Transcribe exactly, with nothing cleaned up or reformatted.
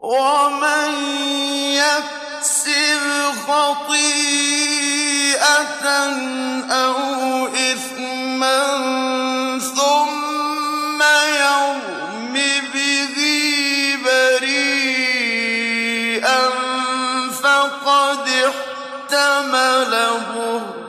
وَمَن يَكْسِبْ خَطِيئَةً أَوْ إِثْمًا ثُمَّ يَرْمِ بِهِ بَرِيئًا فَقَدِ احْتَمَلَ بُهْتَانًا